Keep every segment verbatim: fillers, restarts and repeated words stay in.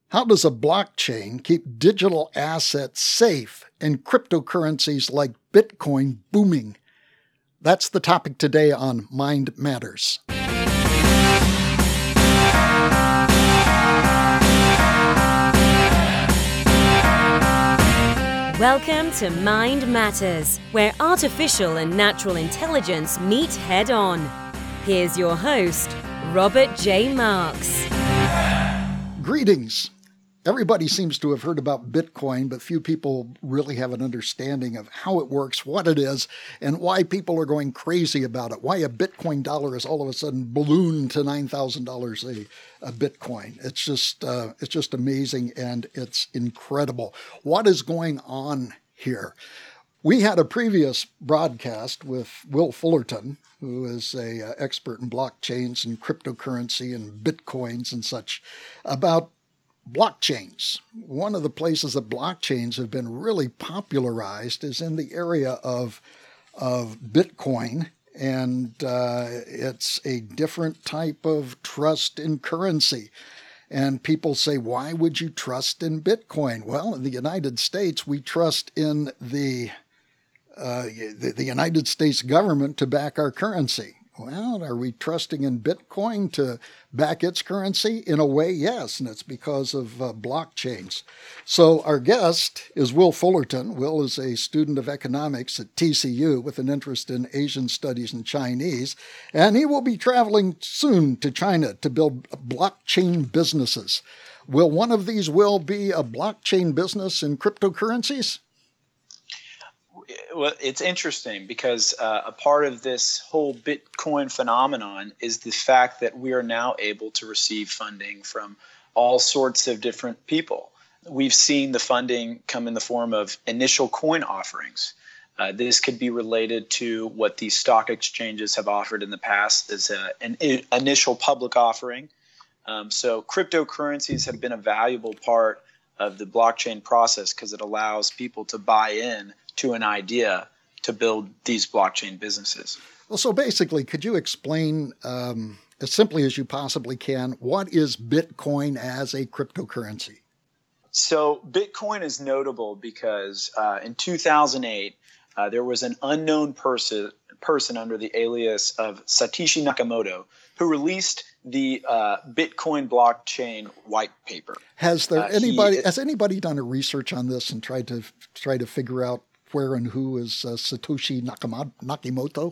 How does a blockchain keep digital assets safe and cryptocurrencies like Bitcoin booming? That's the topic today on Mind Matters. Welcome to Mind Matters, where artificial and natural intelligence meet head-on. Here's your host, Robert J. Marks. Greetings. Everybody seems to have heard about Bitcoin, but few people really have an understanding of how it works, what it is, and why people are going crazy about it. Why a Bitcoin dollar is all of a sudden ballooned to nine thousand dollars a, a Bitcoin. It's just, uh, it's just amazing, and it's incredible. What is going on here? We had a previous broadcast with Will Fullerton, who is an uh, expert in blockchains and cryptocurrency and Bitcoins and such, about blockchains. One of the places that blockchains have been really popularized is in the area of, of Bitcoin, and uh, it's a different type of trust in currency. And people say, why would you trust in Bitcoin? Well, in the United States, we trust in the, uh, the, the United States government to back our currency. Well, are we trusting in Bitcoin to back its currency? In a way, yes, and it's because of uh, blockchains. So our guest is Will Fullerton. Will is a student of economics at T C U with an interest in Asian studies and Chinese, and he will be traveling soon to China to build blockchain businesses. Will one of these will be a blockchain business in cryptocurrencies? Well, it's interesting because uh, a part of this whole Bitcoin phenomenon is the fact that we are now able to receive funding from all sorts of different people. We've seen the funding come in the form of initial coin offerings. Uh, this could be related to what the stock exchanges have offered in the past as a, an I- initial public offering. Um, so cryptocurrencies have been a valuable part of the blockchain process because it allows people to buy in to an idea to build these blockchain businesses. Well, so basically, could you explain um, as simply as you possibly can, what is Bitcoin as a cryptocurrency? So Bitcoin is notable because uh, in two thousand eight, uh, there was an unknown person person under the alias of Satoshi Nakamoto who released the uh, Bitcoin blockchain white paper. Has there uh, anybody he, has anybody done a research on this and tried to try to figure out where and who is uh, Satoshi Nakamoto?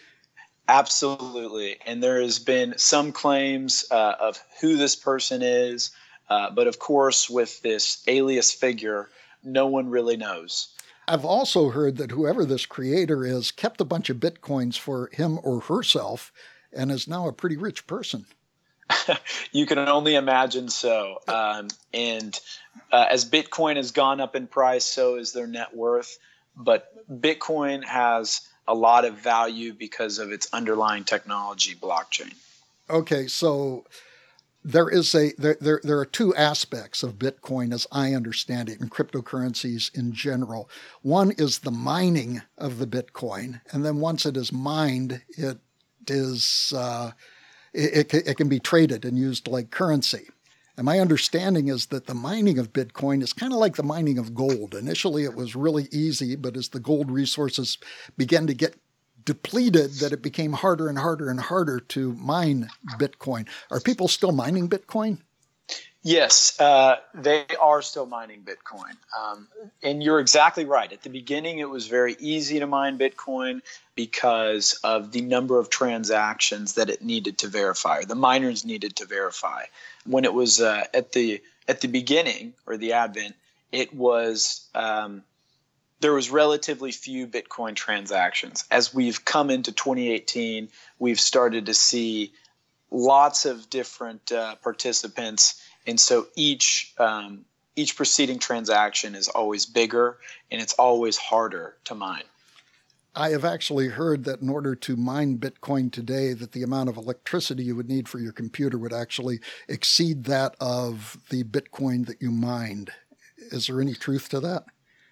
Absolutely. And there has been some claims uh, of who this person is. Uh, but of course, with this alias figure, no one really knows. I've also heard that whoever this creator is kept a bunch of Bitcoins for him or herself and is now a pretty rich person. You can only imagine so. Um, and uh, as Bitcoin has gone up in price, so is their net worth. But Bitcoin has a lot of value because of its underlying technology, blockchain. Okay, so there is a there, there there are two aspects of Bitcoin as I understand it, and cryptocurrencies in general. One is the mining of the Bitcoin, and then once it is mined, it is uh, it, it, it can be traded and used like currency. And my understanding is that the mining of Bitcoin is kind of like the mining of gold. Initially, it was really easy, but as the gold resources began to get depleted, that it became harder and harder and harder to mine Bitcoin. Are people still mining Bitcoin? Yes, uh, they are still mining Bitcoin. Um, and you're exactly right. At the beginning, it was very easy to mine Bitcoin because of the number of transactions that it needed to verify, or the miners needed to verify. When it was uh, at the at the beginning or the advent, it was um, there was relatively few Bitcoin transactions. As we've come into twenty eighteen, we've started to see lots of different uh, participants. And so each um, each preceding transaction is always bigger, and it's always harder to mine. I have actually heard that in order to mine Bitcoin today, that the amount of electricity you would need for your computer would actually exceed that of the Bitcoin that you mined. Is there any truth to that?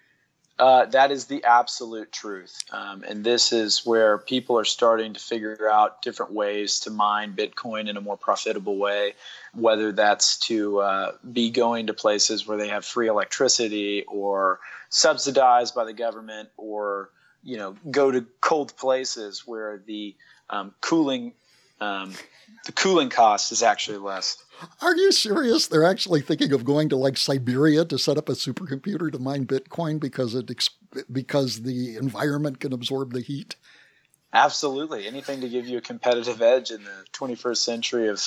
Uh, that is the absolute truth. Um, and this is where people are starting to figure out different ways to mine Bitcoin in a more profitable way, whether that's to uh, be going to places where they have free electricity or subsidized by the government, or, you know, go to cold places where the um, cooling um, the cooling cost is actually less. Are you serious? They're actually thinking of going to like Siberia to set up a supercomputer to mine Bitcoin because it because the environment can absorb the heat? Absolutely. Anything to give you a competitive edge in the twenty-first century of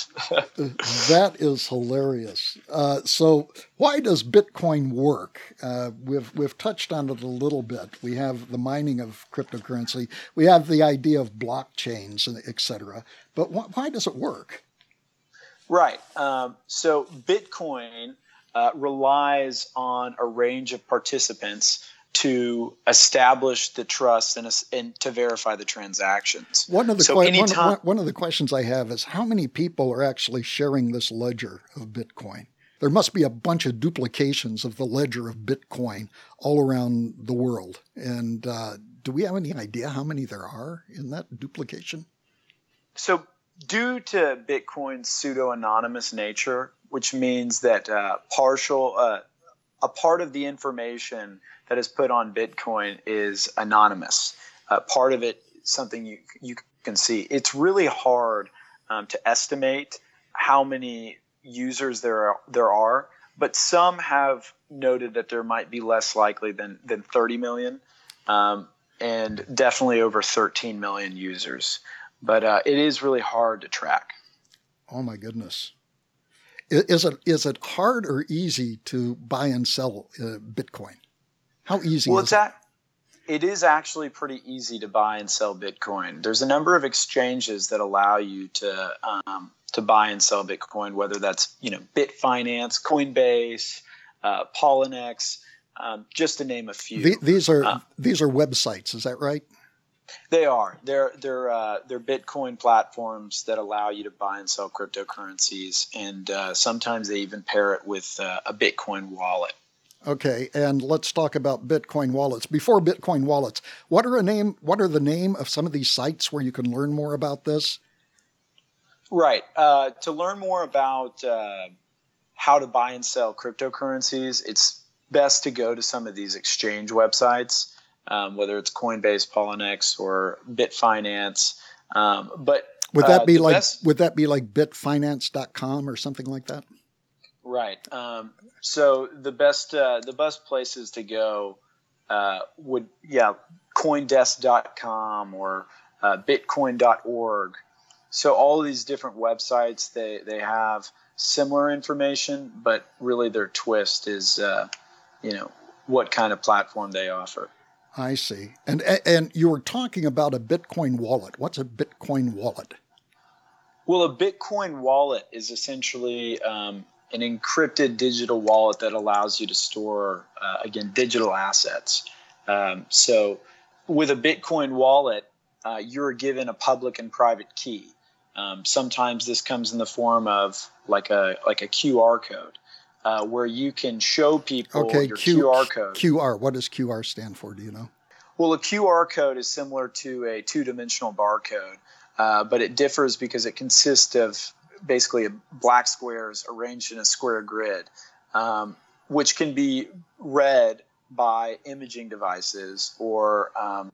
That is hilarious. Uh, so why does Bitcoin work? Uh, we've we've touched on it a little bit. We have the mining of cryptocurrency. We have the idea of blockchains, and et cetera. But wh- why does it work? Right. Um, so Bitcoin uh, relies on a range of participants to establish the trust and, and to verify the transactions. One of the so que- anytime- one, one of the questions I have is how many people are actually sharing this ledger of Bitcoin? There must be a bunch of duplications of the ledger of Bitcoin all around the world. And uh, do we have any idea how many there are in that duplication? So due to Bitcoin's pseudo-anonymous nature, which means that uh, partial uh, a part of the information that is put on Bitcoin is anonymous. Uh, part of it is something you you can see. It's really hard um, to estimate how many users there are, there are, but some have noted that there might be less likely than than thirty million, um, and definitely over thirteen million users. But uh, it is really hard to track. Oh my goodness. Is it is it hard or easy to buy and sell uh, Bitcoin? How easy well, is it's it? At, it is actually pretty easy to buy and sell Bitcoin. There's a number of exchanges that allow you to um, to buy and sell Bitcoin, whether that's you know Bitfinance, Coinbase, uh, Poloniex, um, just to name a few. The, these are uh, these are websites, is that right? They are. They're they're uh, they're Bitcoin platforms that allow you to buy and sell cryptocurrencies, and uh, sometimes they even pair it with uh, a Bitcoin wallet. Okay, and let's talk about Bitcoin wallets. Before Bitcoin wallets, what are a name? What are the name of some of these sites where you can learn more about this? Right. Uh, to learn more about uh, how to buy and sell cryptocurrencies, it's best to go to some of these exchange websites. Um, whether it's Coinbase, Poloniex, or Bitfinance, um, but would that uh, be like best, would that be like bitfinance dot com or something like that? Right. Um, so the best uh, the best places to go uh, would yeah Coindesk dot com or uh, Bitcoin dot org. So all of these different websites, they they have similar information, but really their twist is uh, you know what kind of platform they offer. I see. And and you were talking about a Bitcoin wallet. What's a Bitcoin wallet? Well, a Bitcoin wallet is essentially um, an encrypted digital wallet that allows you to store, uh, again, digital assets. Um, so with a Bitcoin wallet, uh, you're given a public and private key. Um, sometimes this comes in the form of like a like a Q R code. Uh, where you can show people okay, your Q, Q R code. Q R, what does Q R stand for? Do you know? Well, a Q R code is similar to a two-dimensional barcode, uh, but it differs because it consists of basically black squares arranged in a square grid, um, which can be read by imaging devices or um,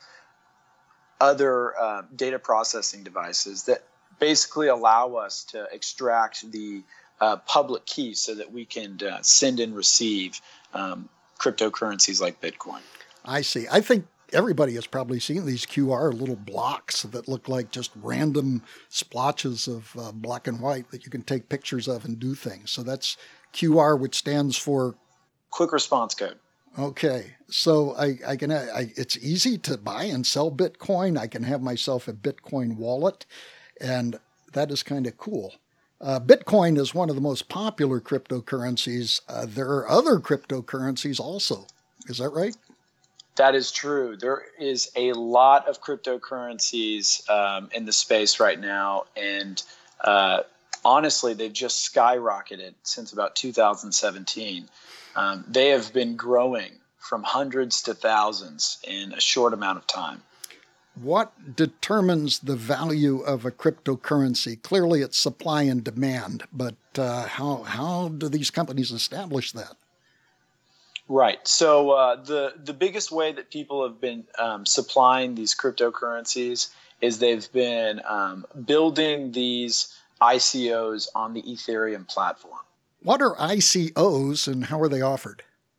other uh, data processing devices that basically allow us to extract the Uh, public key so that we can uh, send and receive um, cryptocurrencies like Bitcoin. I see. I think everybody has probably seen these Q R little blocks that look like just random splotches of uh, black and white that you can take pictures of and do things. So that's Q R, which stands for Quick Response Code. Okay, so I, I can. I, it's easy to buy and sell Bitcoin. I can have myself a Bitcoin wallet, and that is kind of cool. Uh, Bitcoin is one of the most popular cryptocurrencies. Uh, there are other cryptocurrencies also. Is that right? That is true. There is a lot of cryptocurrencies um, in the space right now, and uh, honestly, they've just skyrocketed since about two thousand seventeen. Um, they have been growing from hundreds to thousands in a short amount of time. What determines the value of a cryptocurrency? Clearly, it's supply and demand, but uh, how how do these companies establish that? Right. So uh, the the biggest way that people have been um, supplying these cryptocurrencies is they've been um, building these I C Os on the Ethereum platform. What are I C Os and how are they offered?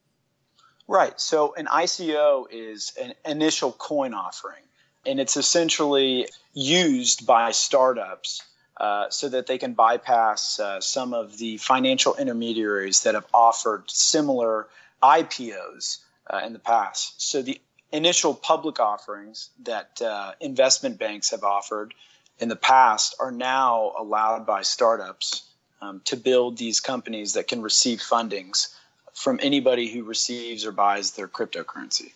Right. So an I C O is an initial coin offering. And it's essentially used by startups uh, so that they can bypass uh, some of the financial intermediaries that have offered similar I P Os uh, in the past. So the initial public offerings that uh, investment banks have offered in the past are now allowed by startups um, to build these companies that can receive fundings from anybody who receives or buys their cryptocurrency.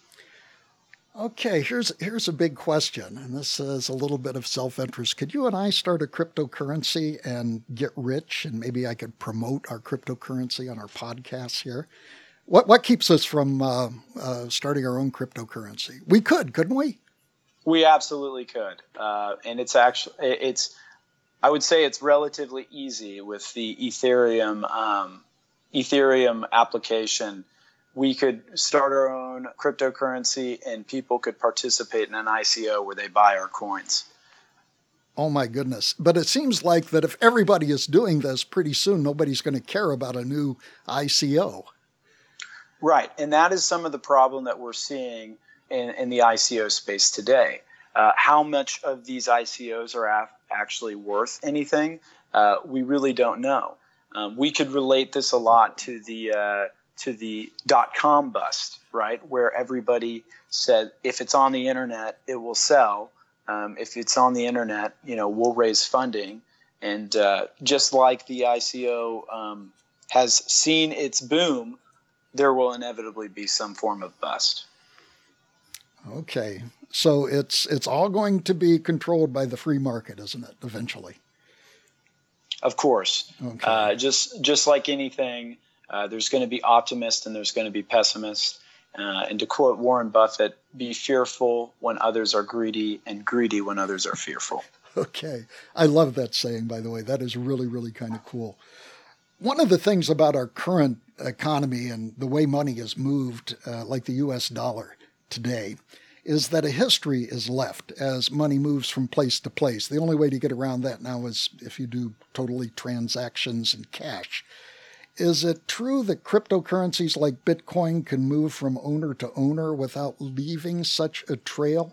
Okay, here's here's a big question, and this is a little bit of self-interest. Could you and I start a cryptocurrency and get rich, and maybe I could promote our cryptocurrency on our podcasts here? What what keeps us from uh, uh, starting our own cryptocurrency? We could, couldn't we? We absolutely could, uh, and it's actually it's. I would say it's relatively easy with the Ethereum um, Ethereum application. We could start our own cryptocurrency and people could participate in an I C O where they buy our coins. Oh my goodness. But it seems like that if everybody is doing this, pretty soon nobody's going to care about a new I C O. Right. And that is some of the problem that we're seeing in, in the I C O space today. Uh, how much of these I C Os are af- actually worth anything? Uh, we really don't know. Um, we could relate this a lot to the uh, to the dot-com bust, right? Where everybody said, if it's on the internet, it will sell. Um, if it's on the internet, you know, we'll raise funding. And uh, just like the I C O um, has seen its boom, there will inevitably be some form of bust. Okay. So it's it's all going to be controlled by the free market, isn't it, eventually? Of course. Okay. Uh, just just like anything, Uh, there's going to be optimists and there's going to be pessimists. Uh, and to quote Warren Buffett, be fearful when others are greedy and greedy when others are fearful. Okay. I love that saying, by the way. That is really, really kind of cool. One of the things about our current economy and the way money is moved, uh, like the U S dollar today, is that a history is left as money moves from place to place. The only way to get around that now is if you do totally transactions in cash. Is it true that cryptocurrencies like Bitcoin can move from owner to owner without leaving such a trail?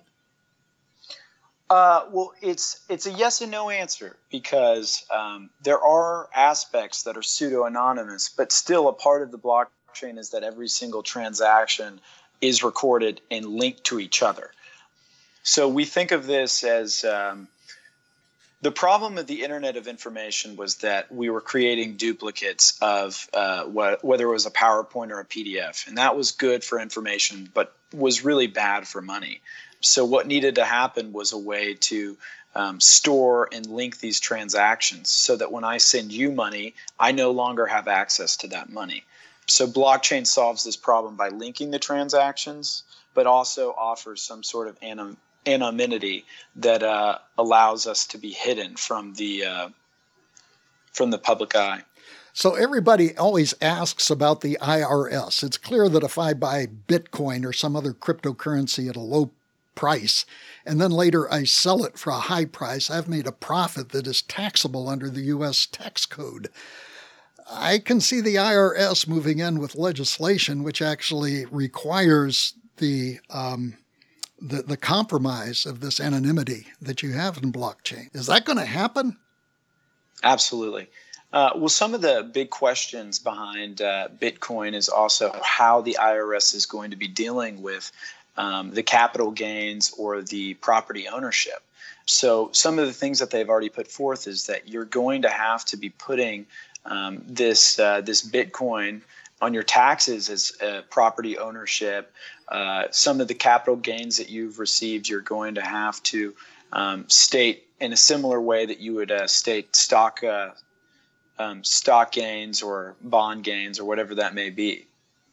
Uh, well, it's it's a yes and no answer because um, there are aspects that are pseudo-anonymous, but still a part of the blockchain is that every single transaction is recorded and linked to each other. So we think of this as um, the problem of the Internet of Information was that we were creating duplicates of uh, what, whether it was a PowerPoint or a P D F, and that was good for information, but was really bad for money. So what needed to happen was a way to um, store and link these transactions so that when I send you money, I no longer have access to that money. So blockchain solves this problem by linking the transactions, but also offers some sort of anom- anonymity that uh, allows us to be hidden from the uh, from the public eye. So everybody always asks about the I R S. It's clear that if I buy Bitcoin or some other cryptocurrency at a low price, and then later I sell it for a high price, I've made a profit that is taxable under the U S tax code. I can see the I R S moving in with legislation which actually requires the um, the, the compromise of this anonymity that you have in blockchain. Is that going to happen? Absolutely. Uh, well, some of the big questions behind uh, Bitcoin is also how the I R S is going to be dealing with um, the capital gains or the property ownership. So some of the things that they've already put forth is that you're going to have to be putting um, this uh, this Bitcoin on your taxes as uh, property ownership. Uh, some of the capital gains that you've received, you're going to have to um, state in a similar way that you would uh, state stock uh, um, stock gains or bond gains or whatever that may be.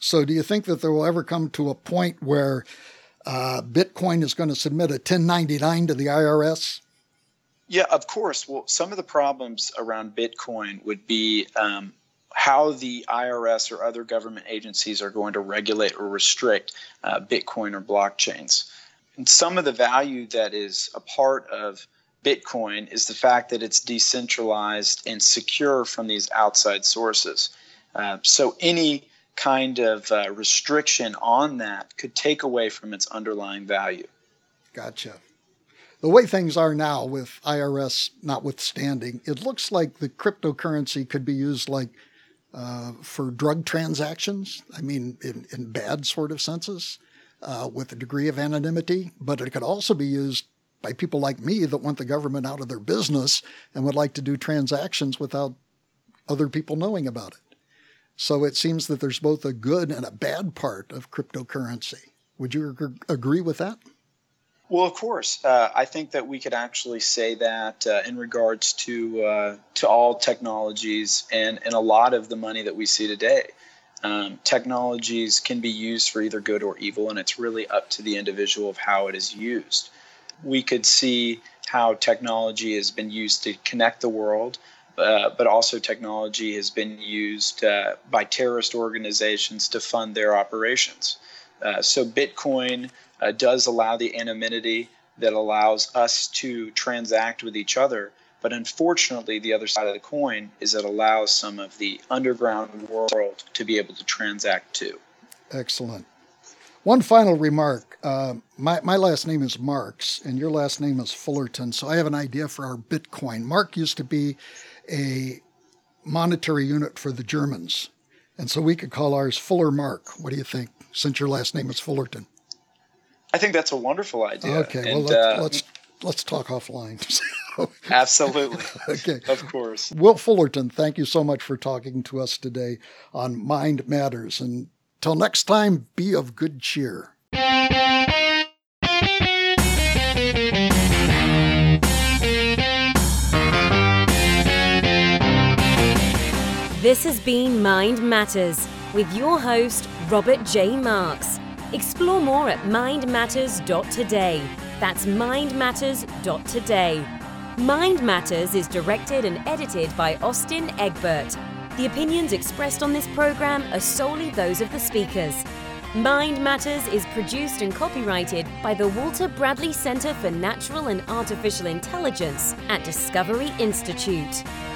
So do you think that there will ever come to a point where uh, Bitcoin is going to submit a ten ninety-nine to the I R S? Yeah, of course. Well, some of the problems around Bitcoin would be um, how the I R S or other government agencies are going to regulate or restrict uh, Bitcoin or blockchains. And some of the value that is a part of Bitcoin is the fact that it's decentralized and secure from these outside sources. Uh, so any kind of uh, restriction on that could take away from its underlying value. Gotcha. The way things are now, with I R S notwithstanding, it looks like the cryptocurrency could be used like uh, for drug transactions. I mean, in, in bad sort of senses, uh, with a degree of anonymity. But it could also be used by people like me that want the government out of their business and would like to do transactions without other people knowing about it. So it seems that there's both a good and a bad part of cryptocurrency. Would you ag- agree with that? Well, of course. Uh, I think that we could actually say that uh, in regards to uh, to all technologies and, and a lot of the money that we see today. Um, technologies can be used for either good or evil, and it's really up to the individual of how it is used. We could see how technology has been used to connect the world, uh, but also technology has been used uh, by terrorist organizations to fund their operations. Uh, so Bitcoin uh, does allow the anonymity that allows us to transact with each other. But unfortunately, the other side of the coin is it allows some of the underground world to be able to transact too. Excellent. One final remark. Uh, my, my last name is Marks, and your last name is Fullerton, so I have an idea for our Bitcoin. Mark used to be a monetary unit for the Germans, and so we could call ours Fuller Mark. What do you think, since your last name is Fullerton? I think that's a wonderful idea. Okay, and, well, let's, uh, let's, let's talk offline. Absolutely. Okay. Of course. Will Fullerton, thank you so much for talking to us today on Mind Matters. And till next time, be of good cheer. This has been Mind Matters with your host, Robert J. Marks. Explore more at mind matters dot today. That's mind matters dot today. Mind Matters is directed and edited by Austin Egbert. The opinions expressed on this program are solely those of the speakers. Mind Matters is produced and copyrighted by the Walter Bradley Center for Natural and Artificial Intelligence at Discovery Institute.